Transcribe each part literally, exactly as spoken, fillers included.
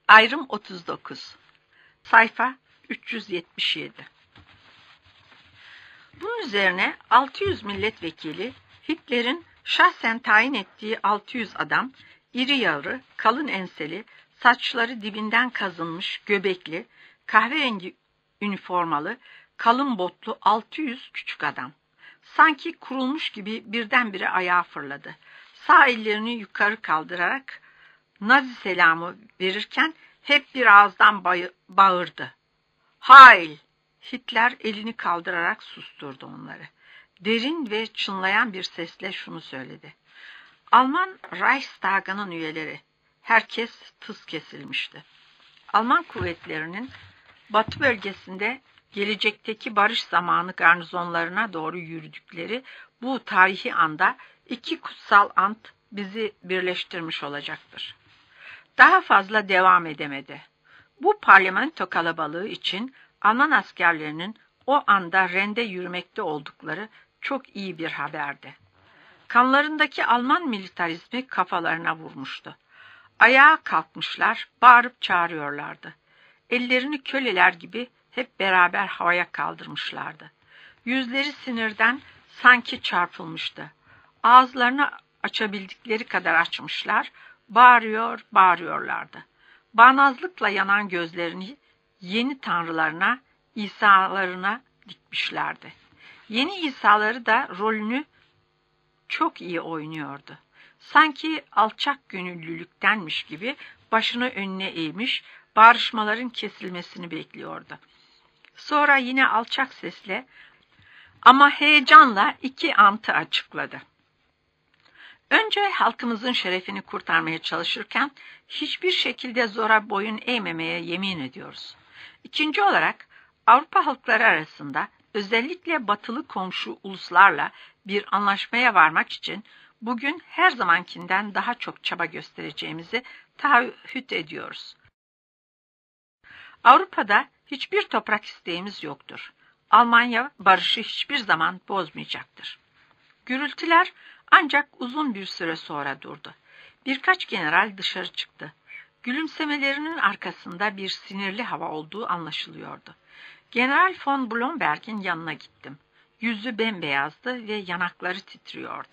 Ayrım otuz dokuz. Sayfa üç yüz yetmiş yedi. Bunun üzerine altı yüz milletvekili, Hitler'in şahsen tayin ettiği altı yüz adam, iri yarı, kalın enseli, saçları dibinden kazınmış, göbekli, kahverengi üniformalı, kalın botlu altı yüz küçük adam. Sanki kurulmuş gibi birdenbire ayağa fırladı. Sağ ellerini yukarı kaldırarak Nazi selamı verirken hep bir ağızdan bağırdı. Heil! Hitler elini kaldırarak susturdu onları. Derin ve çınlayan bir sesle şunu söyledi. Alman Reichstag'ının üyeleri, herkes tıs kesilmişti. Alman kuvvetlerinin batı bölgesinde gelecekteki barış zamanı garnizonlarına doğru yürüdükleri bu tarihi anda iki kutsal ant bizi birleştirmiş olacaktır. Daha fazla devam edemedi. Bu parlamento kalabalığı için Alman askerlerinin o anda rende yürümekte oldukları çok iyi bir haberdi. Kanlarındaki Alman militarizmi kafalarına vurmuştu. Ayağa kalkmışlar, bağırıp çağırıyorlardı. Ellerini köleler gibi hep beraber havaya kaldırmışlardı. Yüzleri sinirden sanki çarpılmıştı. Ağızlarını açabildikleri kadar açmışlar, bağırıyor, bağırıyorlardı. Bağnazlıkla yanan gözlerini yeni tanrılarına, İsa'larına dikmişlerdi. Yeni İsa'ları da rolünü çok iyi oynuyordu. Sanki alçak gönüllülüktenmiş gibi başını önüne eğmiş, bağrışmaların kesilmesini bekliyordu. Sonra yine alçak sesle ama heyecanla iki antı açıkladı. Önce halkımızın şerefini kurtarmaya çalışırken hiçbir şekilde zora boyun eğmemeye yemin ediyoruz. İkinci olarak Avrupa halkları arasında özellikle batılı komşu uluslarla bir anlaşmaya varmak için bugün her zamankinden daha çok çaba göstereceğimizi taahhüt ediyoruz. Avrupa'da hiçbir toprak isteğimiz yoktur. Almanya barışı hiçbir zaman bozmayacaktır. Gürültüler ancak uzun bir süre sonra durdu. Birkaç general dışarı çıktı. Gülümsemelerinin arkasında bir sinirli hava olduğu anlaşılıyordu. General von Blomberg'in yanına gittim. Yüzü bembeyazdı ve yanakları titriyordu.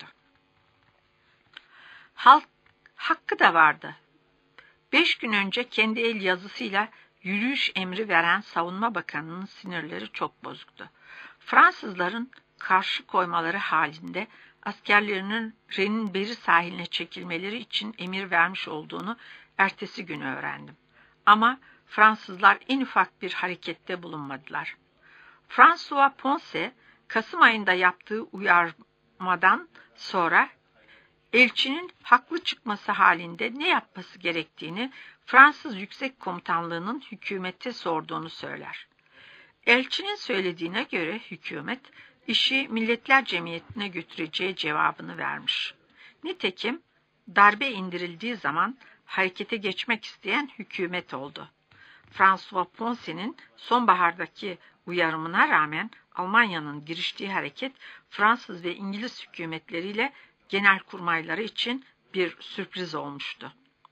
Halk hakkı da vardı. Beş gün önce kendi el yazısıyla yürüyüş emri veren Savunma Bakanı'nın sinirleri çok bozuktu. Fransızların karşı koymaları halinde askerlerinin Ren'in beri sahiline çekilmeleri için emir vermiş olduğunu ertesi gün öğrendim. Ama Fransızlar en ufak bir harekette bulunmadılar. François Ponce, Kasım ayında yaptığı uyarmadan sonra elçinin haklı çıkması halinde ne yapması gerektiğini Fransız Yüksek Komutanlığı'nın hükümete sorduğunu söyler. Elçinin söylediğine göre hükümet, işi Milletler Cemiyeti'ne götüreceği cevabını vermiş. Nitekim darbe indirildiği zaman harekete geçmek isteyen hükümet oldu. François Ponce'nin sonbahardaki uyarımına rağmen Almanya'nın giriştiği hareket Fransız ve İngiliz hükümetleriyle genelkurmayları için bir sürpriz olmuştu.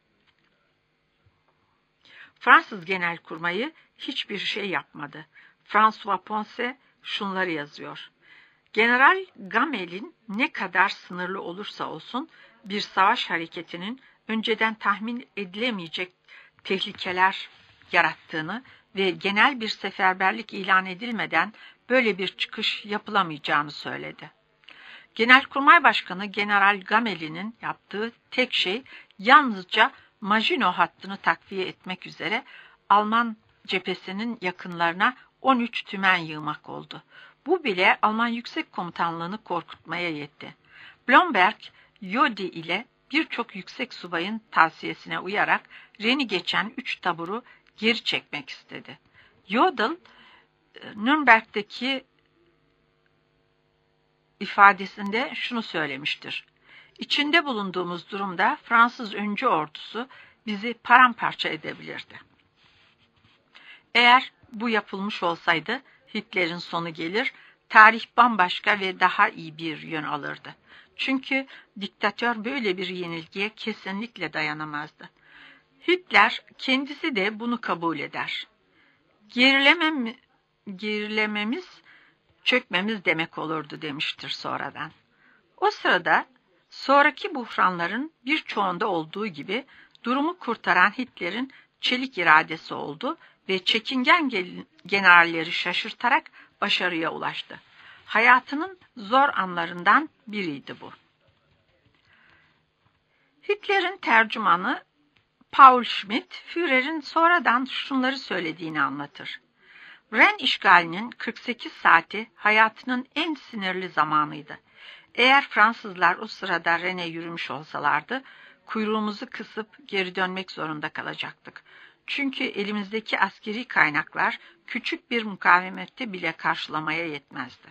Fransız genelkurmayı hiçbir şey yapmadı. François Ponce şunları yazıyor. General Gamel'in ne kadar sınırlı olursa olsun bir savaş hareketinin önceden tahmin edilemeyecek tehlikeler yarattığını ve genel bir seferberlik ilan edilmeden böyle bir çıkış yapılamayacağını söyledi. Genelkurmay Başkanı General Gamel'in yaptığı tek şey yalnızca Maginot hattını takviye etmek üzere Alman cephesinin yakınlarına on üç tümen yığmak oldu. Bu bile Alman Yüksek Komutanlığı'nı korkutmaya yetti. Blomberg, Jody ile birçok yüksek subayın tavsiyesine uyarak Ren'i geçen üç taburu geri çekmek istedi. Jodl, Nürnberg'deki ifadesinde şunu söylemiştir. İçinde bulunduğumuz durumda Fransız öncü ordusu bizi paramparça edebilirdi. Eğer bu yapılmış olsaydı Hitler'in sonu gelir, tarih bambaşka ve daha iyi bir yön alırdı. Çünkü diktatör böyle bir yenilgiye kesinlikle dayanamazdı. Hitler kendisi de bunu kabul eder. Gerilemem, gerilememiz, çökmemiz demek olurdu demiştir sonradan. O sırada sonraki buhranların birçoğunda olduğu gibi durumu kurtaran Hitler'in çelik iradesi oldu ve çekingen generalleri şaşırtarak başarıya ulaştı. Hayatının zor anlarından biriydi bu. Hitler'in tercümanı Paul Schmidt, Führer'in sonradan şunları söylediğini anlatır. Ren işgalinin kırk sekiz saati hayatının en sinirli zamanıydı. Eğer Fransızlar o sırada Ren'e yürümüş olsalardı, kuyruğumuzu kısıp geri dönmek zorunda kalacaktık. Çünkü elimizdeki askeri kaynaklar küçük bir mukavemette bile karşılamaya yetmezdi.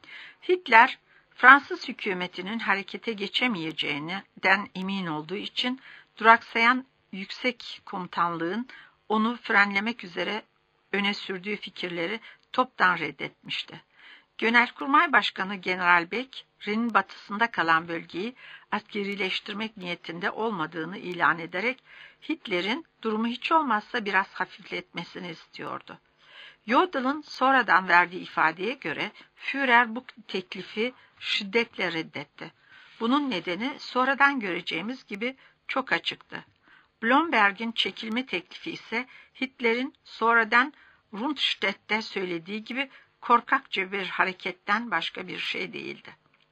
Hitler, Fransız hükümetinin harekete geçemeyeceğinden emin olduğu için duraksayan yüksek komutanlığın onu frenlemek üzere öne sürdüğü fikirleri toptan reddetmişti. Genelkurmay Başkanı General Beck, Ren'in batısında kalan bölgeyi askerileştirmek niyetinde olmadığını ilan ederek Hitler'in durumu hiç olmazsa biraz hafifletmesini istiyordu. Jodel'ın sonradan verdiği ifadeye göre Führer bu teklifi şiddetle reddetti. Bunun nedeni sonradan göreceğimiz gibi çok açıktı. Blomberg'in çekilme teklifi ise Hitler'in sonradan Rundstedt'te söylediği gibi korkakça bir hareketten başka bir şey değildi.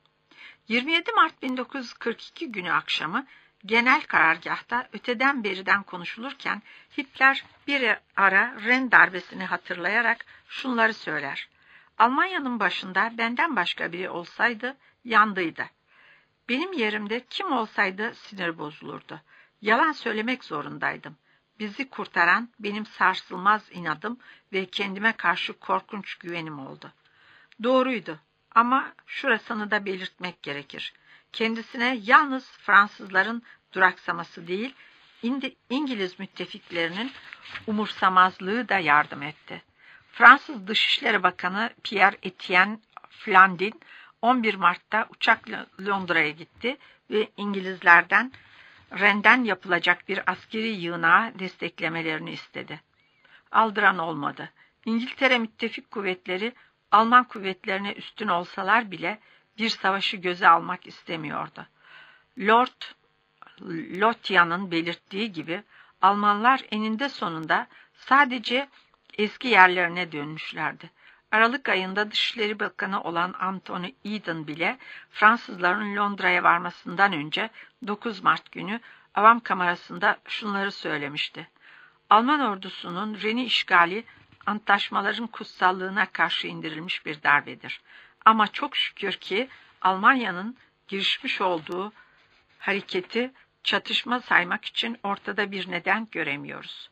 yirmi yedi Mart bin dokuz yüz kırk iki günü akşamı genel karargahta öteden beriden konuşulurken Hitler bir ara Ren darbesini hatırlayarak şunları söyler. Almanya'nın başında benden başka biri olsaydı yandıydı. Benim yerimde kim olsaydı sinir bozulurdu. Yalan söylemek zorundaydım. Bizi kurtaran benim sarsılmaz inadım ve kendime karşı korkunç güvenim oldu. Doğruydu ama şurasını da belirtmek gerekir. Kendisine yalnız Fransızların duraksaması değil, İngiliz müttefiklerinin umursamazlığı da yardım etti. Fransız Dışişleri Bakanı Pierre Etienne Flandin on bir Mart'ta uçakla Londra'ya gitti ve İngilizlerden Ren'den yapılacak bir askeri yığınağı desteklemelerini istedi. Aldıran olmadı. İngiltere müttefik kuvvetleri Alman kuvvetlerine üstün olsalar bile bir savaşı göze almak istemiyordu. Lord Lothian'ın belirttiği gibi Almanlar eninde sonunda sadece eski yerlerine dönmüşlerdi. Aralık ayında Dışişleri Bakanı olan Anthony Eden bile Fransızların Londra'ya varmasından önce dokuz Mart günü Avam Kamerası'nda şunları söylemişti. Alman ordusunun Ren'i işgali antlaşmaların kutsallığına karşı indirilmiş bir darbedir. Ama çok şükür ki Almanya'nın girişmiş olduğu hareketi çatışma saymak için ortada bir neden göremiyoruz.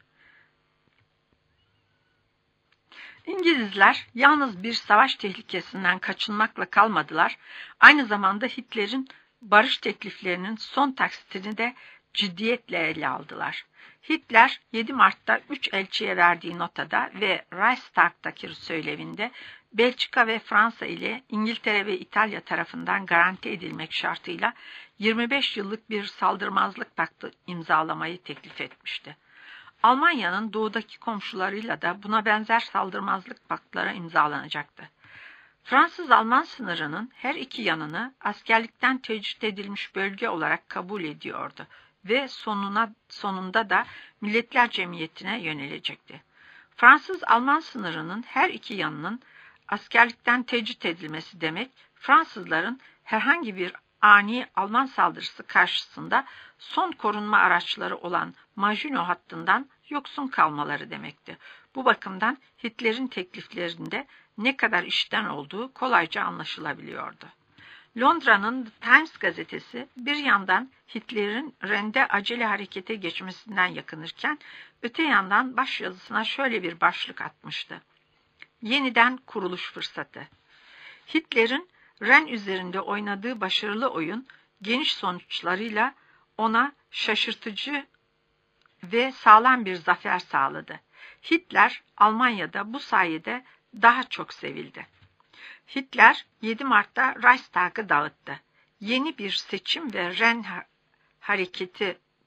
İngilizler yalnız bir savaş tehlikesinden kaçınmakla kalmadılar, aynı zamanda Hitler'in barış tekliflerinin son taksitini de ciddiyetle ele aldılar. Hitler yedi Mart'ta üç elçiye verdiği notada ve Reichstag'daki söylevinde Belçika ve Fransa ile İngiltere ve İtalya tarafından garanti edilmek şartıyla yirmi beş yıllık bir saldırmazlık paktı imzalamayı teklif etmişti. Almanya'nın doğudaki komşularıyla da buna benzer saldırmazlık paktlara imzalanacaktı. Fransız-Alman sınırının her iki yanını askerlikten tecrit edilmiş bölge olarak kabul ediyordu ve sonuna, sonunda da Milletler Cemiyeti'ne yönelecekti. Fransız-Alman sınırının her iki yanının askerlikten tecrit edilmesi demek, Fransızların herhangi bir ani Alman saldırısı karşısında son korunma araçları olan Maginot hattından yoksun kalmaları demekti. Bu bakımdan Hitler'in tekliflerinde ne kadar işten olduğu kolayca anlaşılabiliyordu. Londra'nın The Times gazetesi bir yandan Hitler'in Ren'de acele harekete geçmesinden yakınırken, öte yandan başyazısına şöyle bir başlık atmıştı. Yeniden kuruluş fırsatı. Hitler'in Ren üzerinde oynadığı başarılı oyun, geniş sonuçlarıyla ona şaşırtıcı ve sağlam bir zafer sağladı. Hitler, Almanya'da bu sayede daha çok sevildi. Hitler, yedi Mart'ta Reichstag'ı dağıttı. Yeni bir seçim ve Ren hareketi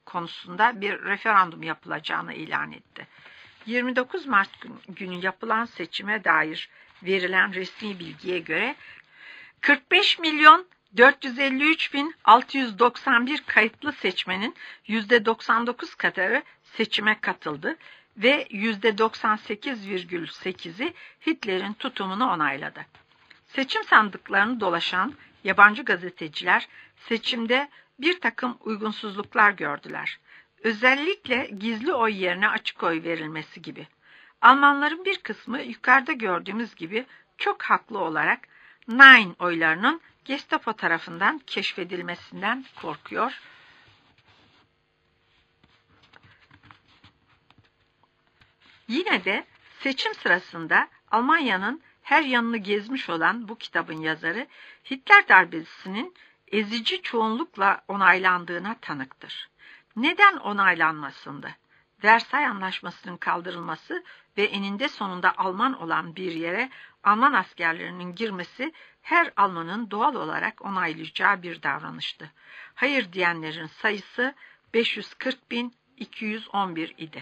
konusunda bir referandum yapılacağını ilan etti. yirmi dokuz Mart günü yapılan seçime dair verilen resmi bilgiye göre kırk beş milyon dört yüz elli üç bin altı yüz doksan bir kayıtlı seçmenin yüzde doksan dokuz kadarı seçime katıldı ve yüzde doksan sekiz virgül sekizi Hitler'in tutumunu onayladı. Seçim sandıklarını dolaşan yabancı gazeteciler seçimde bir takım uygunsuzluklar gördüler. Özellikle gizli oy yerine açık oy verilmesi gibi. Almanların bir kısmı yukarıda gördüğümüz gibi çok haklı olarak Nein oylarının Gestapo tarafından keşfedilmesinden korkuyor. Yine de seçim sırasında Almanya'nın her yanını gezmiş olan bu kitabın yazarı Hitler darbesinin ezici çoğunlukla onaylandığına tanıktır. Neden onaylanmasındı? Versay Anlaşması'nın kaldırılması ve eninde sonunda Alman olan bir yere Alman askerlerinin girmesi her Almanın doğal olarak onaylayacağı bir davranıştı. Hayır diyenlerin sayısı beş yüz kırk bin iki yüz on bir idi.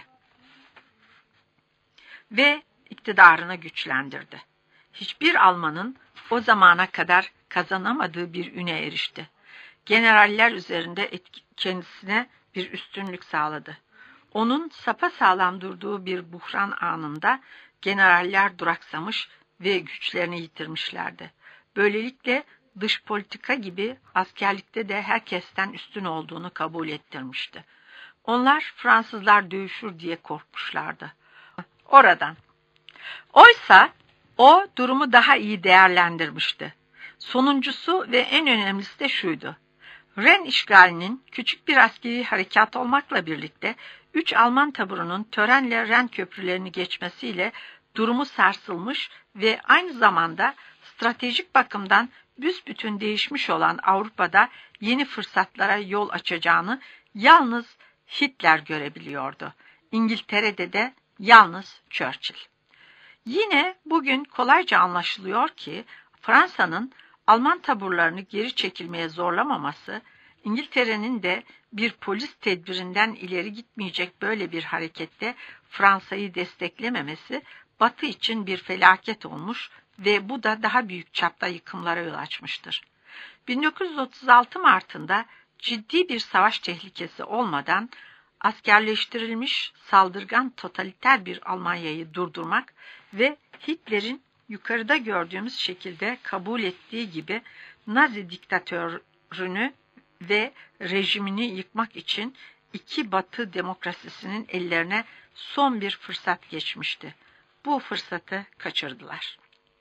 Ve iktidarını güçlendirdi. Hiçbir Almanın o zamana kadar kazanamadığı bir üne erişti. Generaller üzerinde etki, kendisine bir üstünlük sağladı. Onun sapasağlam durduğu bir buhran anında generaller duraksamış ve güçlerini yitirmişlerdi. Böylelikle dış politika gibi askerlikte de herkesten üstün olduğunu kabul ettirmişti. Onlar Fransızlar dövüşür diye korkmuşlardı. Oradan. Oysa o durumu daha iyi değerlendirmişti. Sonuncusu ve en önemlisi de şuydu. Ren işgalinin küçük bir askeri harekat olmakla birlikte üç Alman taburunun törenle Ren köprülerini geçmesiyle durumu sarsılmış ve aynı zamanda stratejik bakımdan büsbütün değişmiş olan Avrupa'da yeni fırsatlara yol açacağını yalnız Hitler görebiliyordu. İngiltere'de de yalnız Churchill. Yine bugün kolayca anlaşılıyor ki Fransa'nın Alman taburlarını geri çekilmeye zorlamaması, İngiltere'nin de bir polis tedbirinden ileri gitmeyecek böyle bir harekette Fransa'yı desteklememesi Batı için bir felaket olmuş ve bu da daha büyük çapta yıkımlara yol açmıştır. bin dokuz yüz otuz altı Mart'ında ciddi bir savaş tehlikesi olmadan askerleştirilmiş saldırgan totaliter bir Almanya'yı durdurmak ve Hitler'in yukarıda gördüğümüz şekilde kabul ettiği gibi Nazi diktatörünü ve rejimini yıkmak için iki Batı demokrasisinin ellerine son bir fırsat geçmişti. Bu fırsatı kaçırdılar.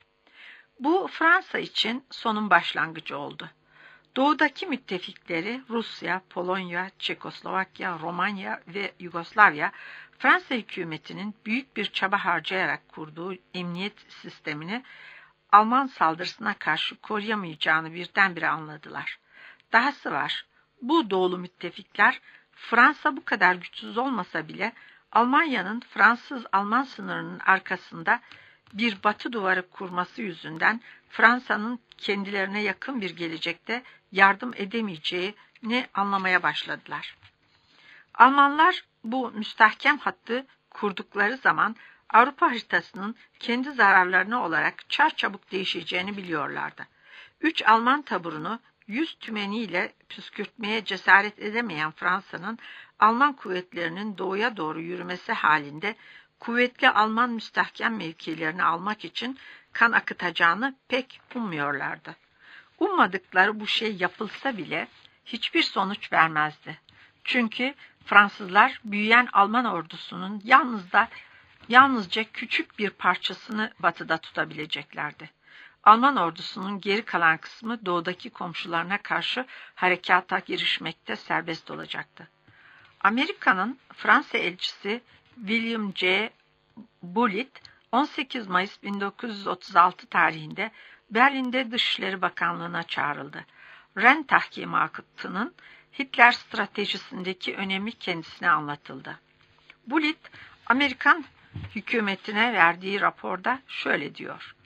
Bu Fransa için sonun başlangıcı oldu. Doğudaki müttefikleri Rusya, Polonya, Çekoslovakya, Romanya ve Yugoslavya, Fransa hükümetinin büyük bir çaba harcayarak kurduğu emniyet sistemini Alman saldırısına karşı koruyamayacağını birdenbire anladılar. Dahası var, bu doğulu müttefikler Fransa bu kadar güçsüz olmasa bile Almanya'nın Fransız-Alman sınırının arkasında bir batı duvarı kurması yüzünden Fransa'nın kendilerine yakın bir gelecekte yardım edemeyeceğini anlamaya başladılar. Almanlar bu müstahkem hattı kurdukları zaman Avrupa haritasının kendi zararlarına olarak çarçabuk değişeceğini biliyorlardı. Üç Alman taburunu yüz tümeniyle püskürtmeye cesaret edemeyen Fransa'nın Alman kuvvetlerinin doğuya doğru yürümesi halinde kuvvetli Alman müstahkem mevkilerini almak için kan akıtacağını pek ummuyorlardı. Ummadıkları bu şey yapılsa bile hiçbir sonuç vermezdi. Çünkü Fransızlar büyüyen Alman ordusunun yalnız da yalnızca küçük bir parçasını batıda tutabileceklerdi. Alman ordusunun geri kalan kısmı doğudaki komşularına karşı harekata girişmekte serbest olacaktı. Amerika'nın Fransa elçisi William J. Bullitt on sekiz Mayıs bin dokuz yüz otuz altı tarihinde Berlin'de Dışişleri Bakanlığı'na çağrıldı. Ren tahkimatının Hitler stratejisindeki önemi kendisine anlatıldı. Bullitt, Amerikan hükümetine verdiği raporda şöyle diyor.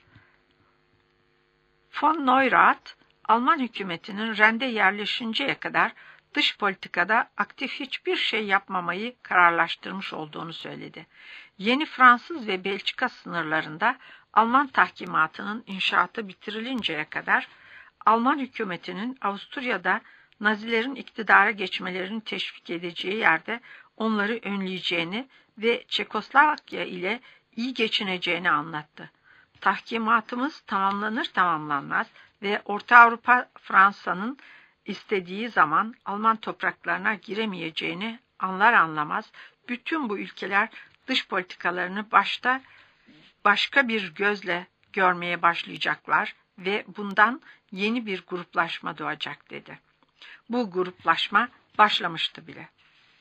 Von Neurath, Alman hükümetinin Ren'de yerleşinceye kadar dış politikada aktif hiçbir şey yapmamayı kararlaştırmış olduğunu söyledi. Yeni Fransız ve Belçika sınırlarında Alman tahkimatının inşaatı bitirilinceye kadar Alman hükümetinin Avusturya'da Nazilerin iktidara geçmelerini teşvik edeceği yerde onları önleyeceğini ve Çekoslovakya ile iyi geçineceğini anlattı. Tahkimatımız tamamlanır tamamlanmaz ve Orta Avrupa Fransa'nın istediği zaman Alman topraklarına giremeyeceğini anlar anlamaz bütün bu ülkeler dış politikalarını başta başka bir gözle görmeye başlayacaklar ve bundan yeni bir gruplaşma doğacak dedi. Bu gruplaşma başlamıştı bile.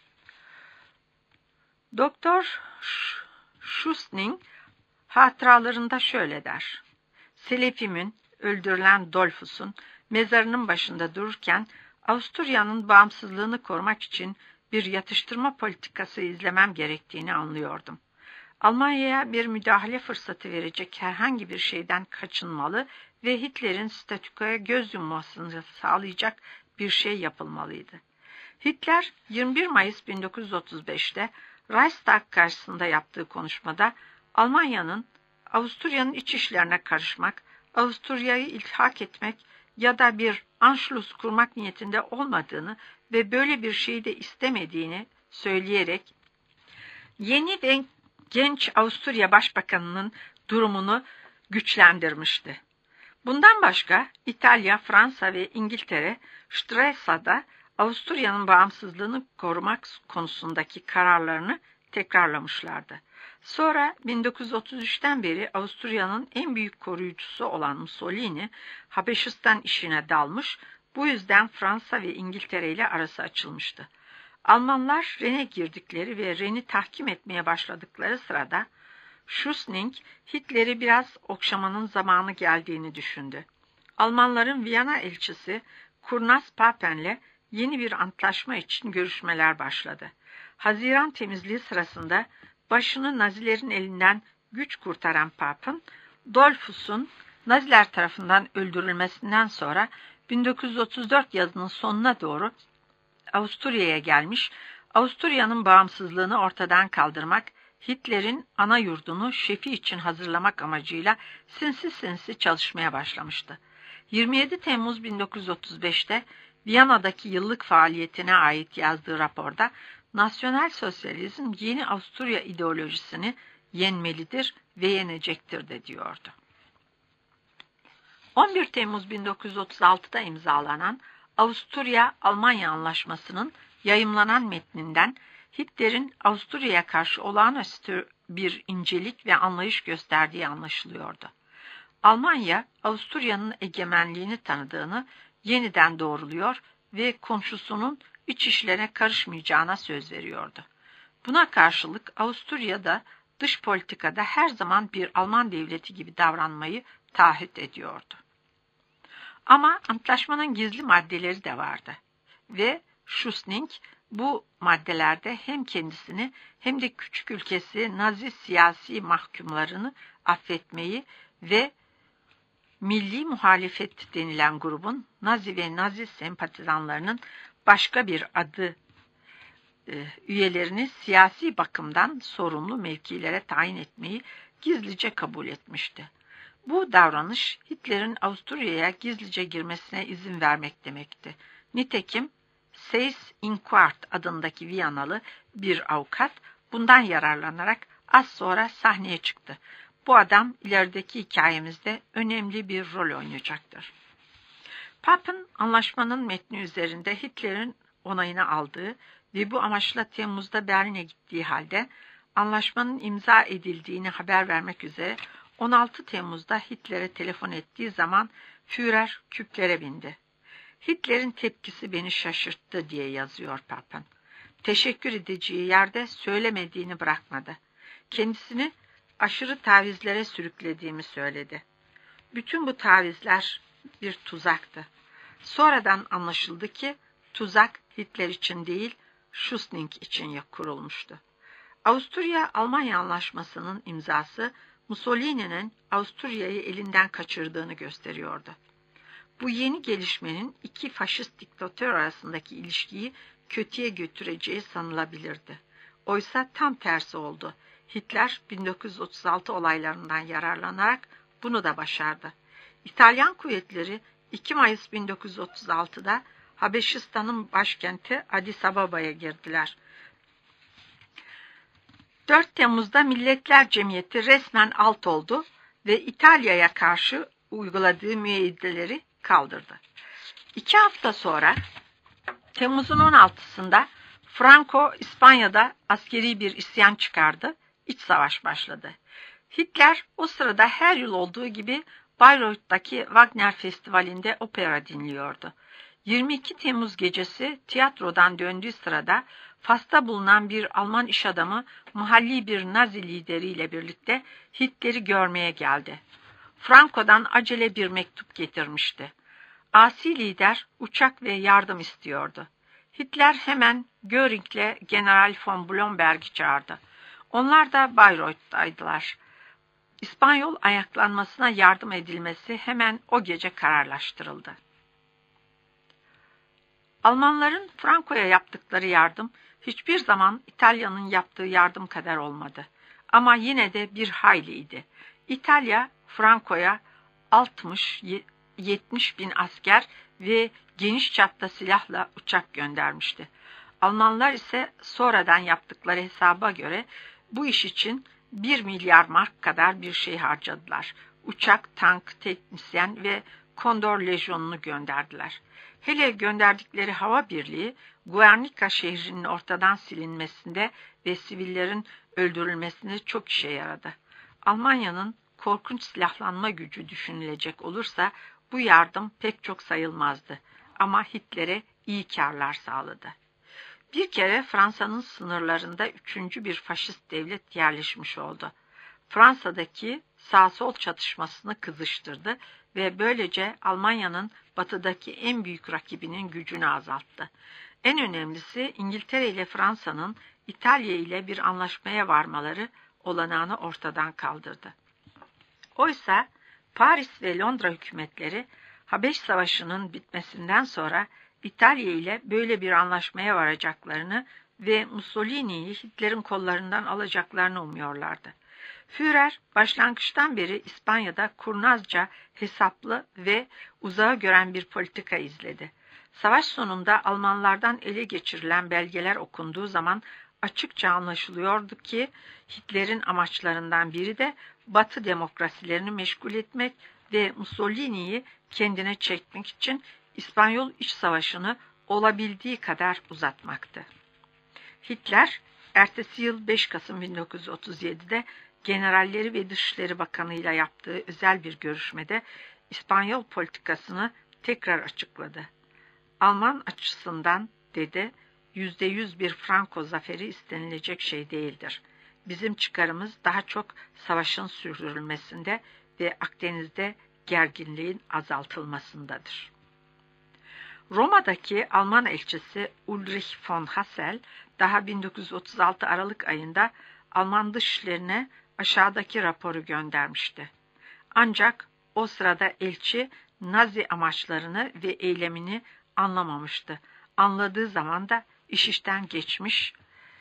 Doktor Schussning hatıralarında şöyle der. Selefi'min, öldürülen Dollfuss'un mezarının başında dururken Avusturya'nın bağımsızlığını korumak için bir yatıştırma politikası izlemem gerektiğini anlıyordum. Almanya'ya bir müdahale fırsatı verecek herhangi bir şeyden kaçınmalı ve Hitler'in statükoya göz yummasını sağlayacak bir şey yapılmalıydı. Hitler yirmi bir Mayıs bin dokuz yüz otuz beş'te Reichstag karşısında yaptığı konuşmada Almanya'nın Avusturya'nın iç işlerine karışmak, Avusturya'yı ilhak etmek ya da bir Anschluss kurmak niyetinde olmadığını ve böyle bir şeyi de istemediğini söyleyerek yeni ve genç Avusturya Başbakanı'nın durumunu güçlendirmişti. Bundan başka İtalya, Fransa ve İngiltere Streltsa'da Avusturya'nın bağımsızlığını korumak konusundaki kararlarını tekrarlamışlardı. Sonra bin dokuz yüz otuz üç'ten beri Avusturya'nın en büyük koruyucusu olan Mussolini, Habeşistan işine dalmış, bu yüzden Fransa ve İngiltere ile arası açılmıştı. Almanlar Ren'e girdikleri ve Ren'i tahkim etmeye başladıkları sırada Schussning, Hitler'i biraz okşamanın zamanı geldiğini düşündü. Almanların Viyana elçisi Kurnaz Papen'le yeni bir antlaşma için görüşmeler başladı. Haziran temizliği sırasında başını Nazilerin elinden güç kurtaran Papen, Dollfuss'un Naziler tarafından öldürülmesinden sonra bin dokuz yüz otuz dört yazının sonuna doğru Avusturya'ya gelmiş, Avusturya'nın bağımsızlığını ortadan kaldırmak, Hitler'in ana yurdunu şefi için hazırlamak amacıyla sinsi sinsi çalışmaya başlamıştı. yirmi yedi Temmuz bin dokuz yüz otuz beş'te Viyana'daki yıllık faaliyetine ait yazdığı raporda Nasyonel Sosyalizm yeni Avusturya ideolojisini yenmelidir ve yenecektir de diyordu. on bir Temmuz bin dokuz yüz otuz altı'da imzalanan Avusturya-Almanya Anlaşması'nın yayımlanan metninden Hitler'in Avusturya'ya karşı olağanüstü bir incelik ve anlayış gösterdiği anlaşılıyordu. Almanya, Avusturya'nın egemenliğini tanıdığını yeniden doğruluyor ve komşusunun iç işlerine karışmayacağına söz veriyordu. Buna karşılık Avusturya'da dış politikada her zaman bir Alman devleti gibi davranmayı taahhüt ediyordu. Ama antlaşmanın gizli maddeleri de vardı ve Schussning bu maddelerde hem kendisini hem de küçük ülkesi Nazi siyasi mahkumlarını affetmeyi ve milli muhalefet denilen grubun Nazi ve Nazi sempatizanlarının başka bir adı e, üyelerini siyasi bakımdan sorumlu mevkilere tayin etmeyi gizlice kabul etmişti. Bu davranış Hitler'in Avusturya'ya gizlice girmesine izin vermek demekti. Nitekim Seyss Inquart adındaki Viyanalı bir avukat bundan yararlanarak az sonra sahneye çıktı. Bu adam ilerideki hikayemizde önemli bir rol oynayacaktır. Papen anlaşmanın metni üzerinde Hitler'in onayını aldığı ve bu amaçla Temmuz'da Berlin'e gittiği halde anlaşmanın imza edildiğini haber vermek üzere on altı Temmuz'da Hitler'e telefon ettiği zaman Führer küplere bindi. Hitler'in tepkisi beni şaşırttı diye yazıyor Papen. Teşekkür edeceği yerde söylemediğini bırakmadı. Kendisini aşırı tavizlere sürüklediğimi söyledi. Bütün bu tavizler bir tuzaktı. Sonradan anlaşıldı ki tuzak Hitler için değil, Schussning için kurulmuştu. Avusturya-Almanya Anlaşması'nın imzası Mussolini'nin Avusturya'yı elinden kaçırdığını gösteriyordu. Bu yeni gelişmenin iki faşist diktatör arasındaki ilişkiyi kötüye götüreceği sanılabilirdi. Oysa tam tersi oldu. Hitler bin dokuz yüz otuz altı olaylarından yararlanarak bunu da başardı. İtalyan kuvvetleri iki Mayıs bin dokuz yüz otuz altıda Habeşistan'ın başkenti Addis Ababa'ya girdiler. dört Temmuz'da Milletler Cemiyeti resmen alt oldu ve İtalya'ya karşı uyguladığı müeyyideleri kaldırdı. İki hafta sonra Temmuz'un on altısında Franco İspanya'da askeri bir isyan çıkardı, iç savaş başladı. Hitler o sırada her yıl olduğu gibi Bayreuth'taki Wagner Festivali'nde opera dinliyordu. yirmi iki Temmuz gecesi tiyatrodan döndüğü sırada Fas'ta bulunan bir Alman iş adamı mahalli bir Nazi lideriyle birlikte Hitler'i görmeye geldi. Franco'dan acele bir mektup getirmişti. Asi lider uçak ve yardım istiyordu. Hitler hemen Göring'le General von Blomberg'i çağırdı. Onlar da Bayreuth'taydılar. İspanyol ayaklanmasına yardım edilmesi hemen o gece kararlaştırıldı. Almanların Franco'ya yaptıkları yardım hiçbir zaman İtalya'nın yaptığı yardım kadar olmadı. Ama yine de bir hayliydi. İtalya, Franco'ya altmış yetmiş bin asker ve geniş çapta silahla uçak göndermişti. Almanlar ise sonradan yaptıkları hesaba göre bu iş için bir milyar mark kadar bir şey harcadılar. Uçak, tank, teknisyen ve Kondor Lejyonu'nu gönderdiler. Hele gönderdikleri hava birliği, Guernica şehrinin ortadan silinmesinde ve sivillerin öldürülmesinde çok işe yaradı. Almanya'nın korkunç silahlanma gücü düşünülecek olursa bu yardım pek çok sayılmazdı ama Hitler'e iyi kârlar sağladı. Bir kere Fransa'nın sınırlarında üçüncü bir faşist devlet yerleşmiş oldu. Fransa'daki sağ-sol çatışmasını kızıştırdı ve böylece Almanya'nın batıdaki en büyük rakibinin gücünü azalttı. En önemlisi İngiltere ile Fransa'nın İtalya ile bir anlaşmaya varmaları olanağını ortadan kaldırdı. Oysa Paris ve Londra hükümetleri Habeş Savaşı'nın bitmesinden sonra İtalya ile böyle bir anlaşmaya varacaklarını ve Mussolini'yi Hitler'in kollarından alacaklarını umuyorlardı. Führer başlangıçtan beri İspanya'da kurnazca, hesaplı ve uzağa gören bir politika izledi. Savaş sonunda Almanlardan ele geçirilen belgeler okunduğu zaman açıkça anlaşılıyordu ki Hitler'in amaçlarından biri de Batı demokrasilerini meşgul etmek ve Mussolini'yi kendine çekmek için İspanyol İç Savaşı'nı olabildiği kadar uzatmaktı. Hitler, ertesi yıl beş Kasım bin dokuz yüz otuz yedi'de generalleri ve Dışişleri Bakanı ile yaptığı özel bir görüşmede İspanyol politikasını tekrar açıkladı. Alman açısından, dedi, yüzde yüz bir Franco zaferi istenilecek şey değildir. Bizim çıkarımız daha çok savaşın sürdürülmesinde ve Akdeniz'de gerginliğin azaltılmasındadır. Roma'daki Alman elçisi Ulrich von Hassel, daha bin dokuz yüz otuz altı Aralık ayında Alman dışişlerine aşağıdaki raporu göndermişti. Ancak o sırada elçi Nazi amaçlarını ve eylemini anlamamıştı. Anladığı zaman da iş işten geçmiş,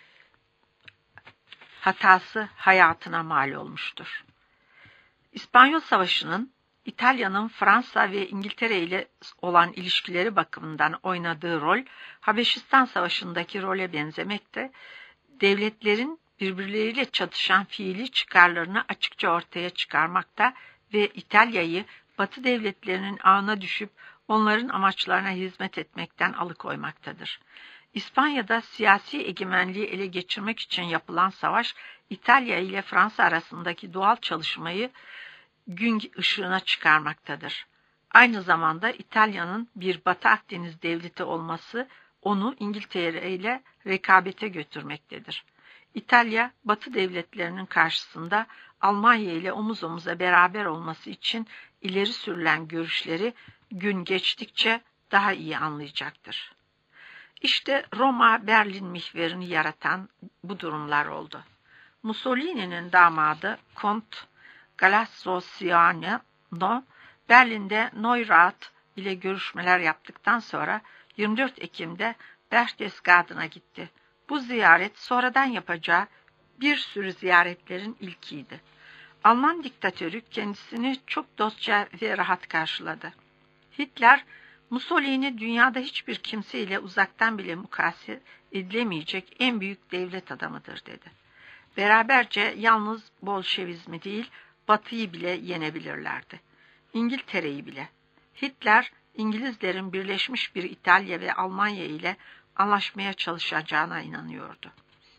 hatası hayatına mal olmuştur. İspanyol Savaşı'nın İtalya'nın Fransa ve İngiltere ile olan ilişkileri bakımından oynadığı rol, Habeşistan Savaşı'ndaki role benzemekte, devletlerin birbirleriyle çatışan fiili çıkarlarını açıkça ortaya çıkarmakta ve İtalya'yı Batı devletlerinin ağına düşüp onların amaçlarına hizmet etmekten alıkoymaktadır. İspanya'da siyasi egemenliği ele geçirmek için yapılan savaş, İtalya ile Fransa arasındaki doğal çalışmayı gün ışığına çıkarmaktadır. Aynı zamanda İtalya'nın bir Batı Akdeniz devleti olması onu İngiltere ile rekabete götürmektedir. İtalya, Batı devletlerinin karşısında Almanya ile omuz omuza beraber olması için ileri sürülen görüşleri gün geçtikçe daha iyi anlayacaktır. İşte Roma-Berlin mihverini yaratan bu durumlar oldu. Mussolini'nin damadı Kont Galasso Ciano, Berlin'de Neurath ile görüşmeler yaptıktan sonra yirmi dört Ekim'de Berchtesgaden'a gitti. Bu ziyaret sonradan yapacağı bir sürü ziyaretlerin ilkiydi. Alman diktatörü kendisini çok dostça ve rahat karşıladı. Hitler, Mussolini dünyada hiçbir kimseyle uzaktan bile mukayese edilemeyecek en büyük devlet adamıdır dedi. Beraberce yalnız Bolşevizmi değil, Batı'yı bile yenebilirlerdi. İngiltere'yi bile. Hitler, İngilizlerin birleşmiş bir İtalya ve Almanya ile anlaşmaya çalışacağına inanıyordu.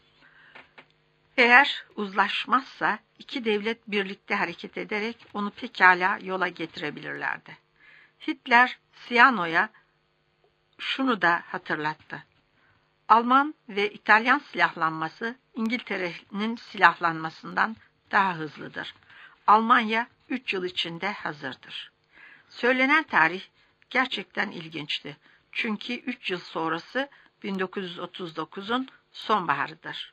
Eğer uzlaşmazsa iki devlet birlikte hareket ederek onu pekala yola getirebilirlerdi. Hitler, Ciano'ya şunu da hatırlattı. Alman ve İtalyan silahlanması İngiltere'nin silahlanmasından daha hızlıdır. Almanya üç yıl içinde hazırdır. Söylenen tarih gerçekten ilginçti. Çünkü üç yıl sonrası bin dokuz yüz otuz dokuzun sonbaharıdır.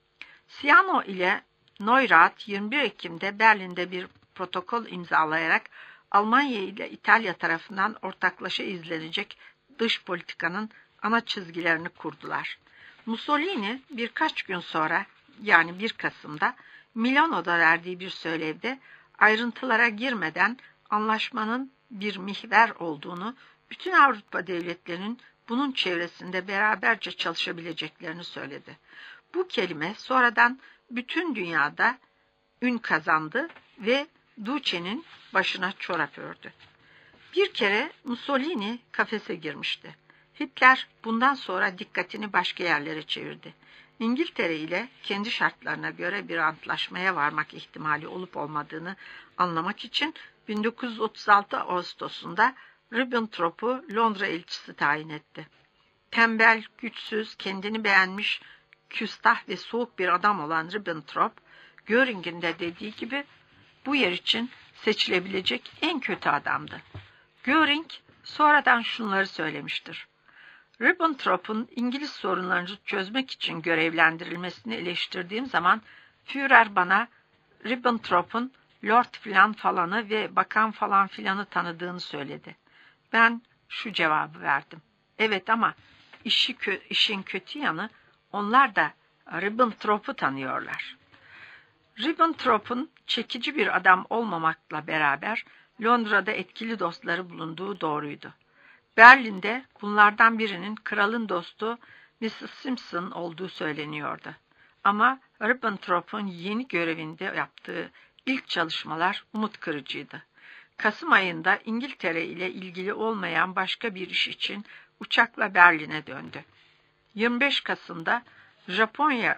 Ciano ile Neurath yirmi bir Ekim'de Berlin'de bir protokol imzalayarak Almanya ile İtalya tarafından ortaklaşa izlenecek dış politikanın ana çizgilerini kurdular. Mussolini birkaç gün sonra, yani bir Kasım'da Milano'da verdiği bir söylevde ayrıntılara girmeden anlaşmanın bir mihver olduğunu, bütün Avrupa devletlerinin bunun çevresinde beraberce çalışabileceklerini söyledi. Bu kelime sonradan bütün dünyada ün kazandı ve Duce'nin başına çorap ördü. Bir kere Mussolini kafese girmişti. Hitler bundan sonra dikkatini başka yerlere çevirdi. İngiltere ile kendi şartlarına göre bir antlaşmaya varmak ihtimali olup olmadığını anlamak için bin dokuz yüz otuz altı Ağustos'unda Ribbentrop'u Londra elçisi tayin etti. Tembel, güçsüz, kendini beğenmiş, küstah ve soğuk bir adam olan Ribbentrop, Göring'in de dediği gibi bu yer için seçilebilecek en kötü adamdı. Göring sonradan şunları söylemiştir. Ribbentrop'un İngiliz sorunlarını çözmek için görevlendirilmesini eleştirdiğim zaman Führer bana Ribbentrop'un Lord filan falanı ve bakan falan filanı tanıdığını söyledi. Ben şu cevabı verdim. Evet ama işi kö işin kötü yanı onlar da Ribbentrop'u tanıyorlar. Ribbentrop'un çekici bir adam olmamakla beraber Londra'da etkili dostları bulunduğu doğruydu. Berlin'de bunlardan birinin kralın dostu missus Simpson olduğu söyleniyordu. Ama Ribbentrop'un yeni görevinde yaptığı ilk çalışmalar umut kırıcıydı. Kasım ayında İngiltere ile ilgili olmayan başka bir iş için uçakla Berlin'e döndü. yirmi beş Kasım'da Japonya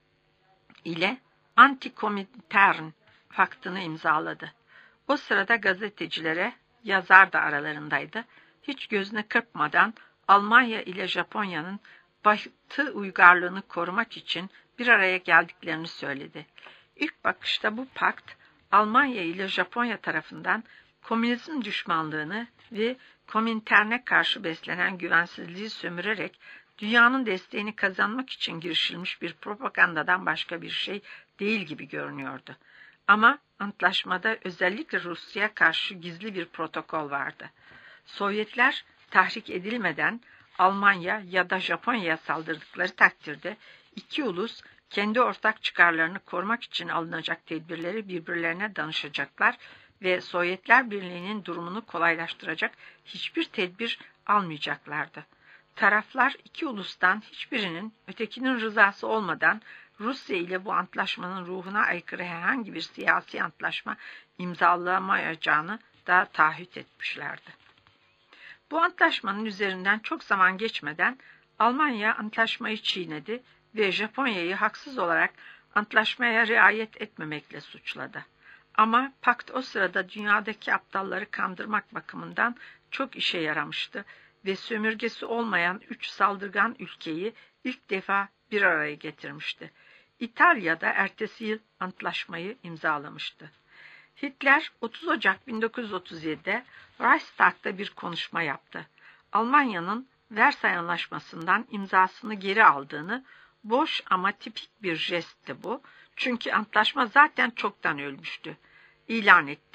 ile Antikomintern paktını imzaladı. O sırada gazetecilere, yazar da aralarındaydı, hiç gözüne kırpmadan Almanya ile Japonya'nın Batı uygarlığını korumak için bir araya geldiklerini söyledi. İlk bakışta bu pakt, Almanya ile Japonya tarafından komünizm düşmanlığını ve Komintern'e karşı beslenen güvensizliği sömürerek dünyanın desteğini kazanmak için girişilmiş bir propagandadan başka bir şey değil gibi görünüyordu. Ama antlaşmada özellikle Rusya'ya karşı gizli bir protokol vardı. Sovyetler tahrik edilmeden Almanya ya da Japonya'ya saldırdıkları takdirde iki ulus kendi ortak çıkarlarını korumak için alınacak tedbirleri birbirlerine danışacaklar ve Sovyetler Birliği'nin durumunu kolaylaştıracak hiçbir tedbir almayacaklardı. Taraflar iki ulustan hiçbirinin ötekinin rızası olmadan Rusya ile bu antlaşmanın ruhuna aykırı herhangi bir siyasi antlaşma imzalamayacağını da taahhüt etmişlerdi. Bu antlaşmanın üzerinden çok zaman geçmeden Almanya antlaşmayı çiğnedi ve Japonya'yı haksız olarak antlaşmaya riayet etmemekle suçladı. Ama pakt o sırada dünyadaki aptalları kandırmak bakımından çok işe yaramıştı ve sömürgesi olmayan üç saldırgan ülkeyi ilk defa bir araya getirmişti. İtalya'da ertesi yıl antlaşmayı imzalamıştı. Hitler otuz Ocak bin dokuz yüz otuz yedi'de Reichstag'da bir konuşma yaptı. Almanya'nın Versay Anlaşması'ndan imzasını geri aldığını, boş ama tipik bir jestti bu, çünkü antlaşma zaten çoktan ölmüştü, ilan etti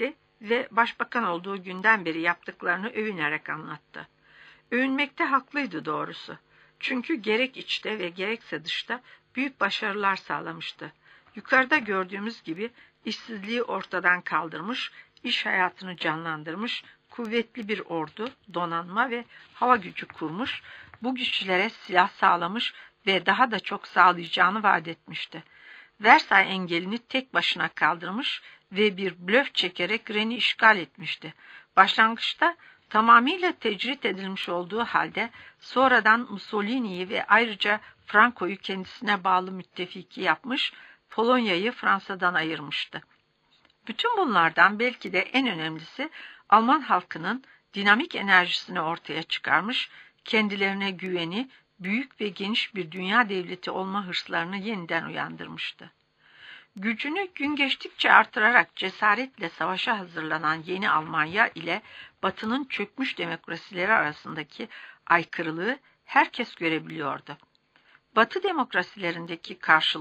ve başbakan olduğu günden beri yaptıklarını övünerek anlattı. Övünmekte haklıydı doğrusu. Çünkü gerek içte ve gerekse dışta büyük başarılar sağlamıştı. Yukarıda gördüğümüz gibi işsizliği ortadan kaldırmış, iş hayatını canlandırmış, kuvvetli bir ordu, donanma ve hava gücü kurmuş, bu güçlere silah sağlamış ve daha da çok sağlayacağını vaat etmişti. Versay engelini tek başına kaldırmış ve bir blöf çekerek Rennes'i işgal etmişti. Başlangıçta tamamıyla tecrit edilmiş olduğu halde sonradan Mussolini'yi ve ayrıca Franco'yu kendisine bağlı müttefiki yapmış, Polonya'yı Fransa'dan ayırmıştı. Bütün bunlardan belki de en önemlisi Alman halkının dinamik enerjisini ortaya çıkarmış, kendilerine güveni, büyük ve geniş bir dünya devleti olma hırslarını yeniden uyandırmıştı. Gücünü gün geçtikçe artırarak cesaretle savaşa hazırlanan yeni Almanya ile Batı'nın çökmüş demokrasileri arasındaki aykırılığı herkes görebiliyordu. Batı demokrasilerindeki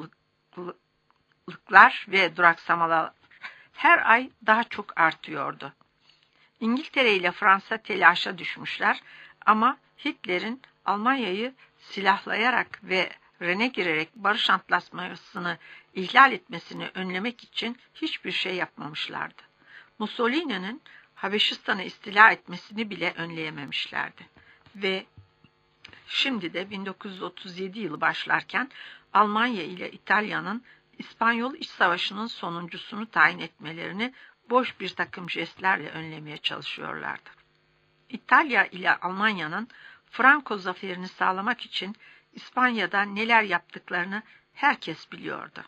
karşılıklıklar ve duraksamalar her ay daha çok artıyordu. İngiltere ile Fransa telaşa düşmüşler ama Hitler'in Almanya'yı silahlayarak ve Rene girerek barış antlaşmasını ihlal etmesini önlemek için hiçbir şey yapmamışlardı. Mussolini'nin Habeşistan'ı istila etmesini bile önleyememişlerdi. Ve şimdi de bin dokuz yüz otuz yedi yılı başlarken Almanya ile İtalya'nın İspanyol İç Savaşı'nın sonuncusunu tayin etmelerini boş bir takım jestlerle önlemeye çalışıyorlardı. İtalya ile Almanya'nın Franco zaferini sağlamak için İspanya'da neler yaptıklarını herkes biliyordu.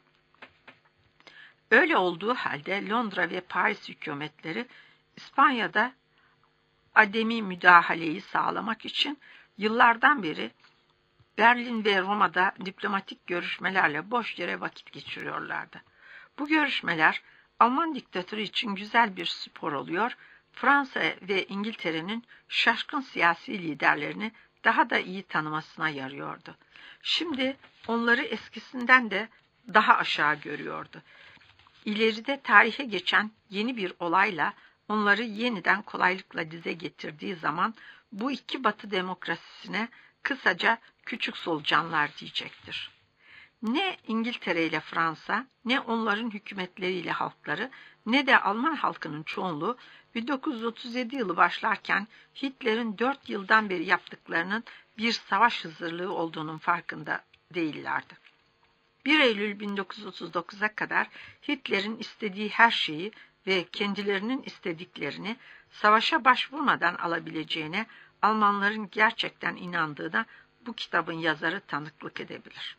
Öyle olduğu halde Londra ve Paris hükümetleri İspanya'da ademi müdahaleyi sağlamak için yıllardan beri Berlin ve Roma'da diplomatik görüşmelerle boş yere vakit geçiriyorlardı. Bu görüşmeler Alman diktatörü için güzel bir spor oluyor, Fransa ve İngiltere'nin şaşkın siyasi liderlerini daha da iyi tanımasına yarıyordu. Şimdi onları eskisinden de daha aşağı görüyordu. İleride tarihe geçen yeni bir olayla onları yeniden kolaylıkla dize getirdiği zaman bu iki Batı demokrasisine kısaca küçük solucanlar diyecektir. Ne İngiltere ile Fransa, ne onların hükümetleriyle halkları, ne de Alman halkının çoğunluğu bin dokuz yüz otuz yedi yılı başlarken Hitler'in dört yıldan beri yaptıklarının bir savaş hazırlığı olduğunun farkında değillerdi. bir Eylül bin dokuz yüz otuz dokuza kadar Hitler'in istediği her şeyi ve kendilerinin istediklerini savaşa başvurmadan alabileceğine Almanların gerçekten inandığına bu kitabın yazarı tanıklık edebilir.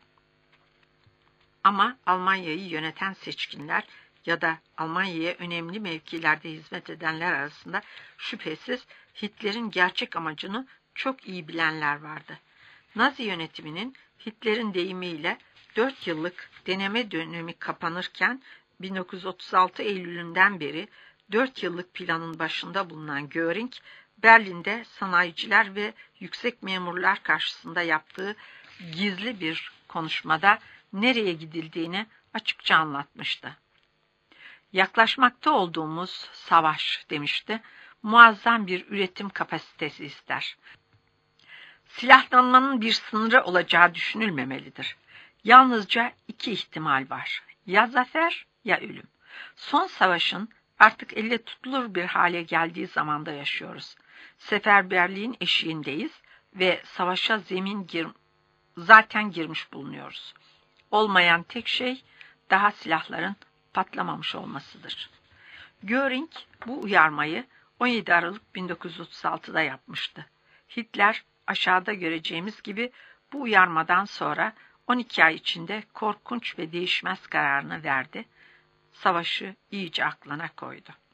Ama Almanya'yı yöneten seçkinler ya da Almanya'ya önemli mevkilerde hizmet edenler arasında şüphesiz Hitler'in gerçek amacını çok iyi bilenler vardı. Nazi yönetiminin Hitler'in deyimiyle dört yıllık deneme dönemi kapanırken bin dokuz yüz otuz altı Eylül'ünden beri dört yıllık planın başında bulunan Göring, Berlin'de sanayiciler ve yüksek memurlar karşısında yaptığı gizli bir konuşmada nereye gidildiğini açıkça anlatmıştı. Yaklaşmakta olduğumuz savaş demişti, muazzam bir üretim kapasitesi ister. Silahlanmanın bir sınırı olacağı düşünülmemelidir. Yalnızca iki ihtimal var. Ya zafer ya ölüm. Son savaşın artık elle tutulur bir hale geldiği zamanda yaşıyoruz. Seferberliğin eşiğindeyiz ve savaşa zemin gir zaten girmiş bulunuyoruz. Olmayan tek şey daha silahların patlamamış olmasıdır. Göring bu uyarmayı on yedi Aralık bin dokuz yüz otuz altıda yapmıştı. Hitler aşağıda göreceğimiz gibi bu uyarmadan sonra on iki ay içinde korkunç ve değişmez kararını verdi. Savaşı iyice aklına koydu.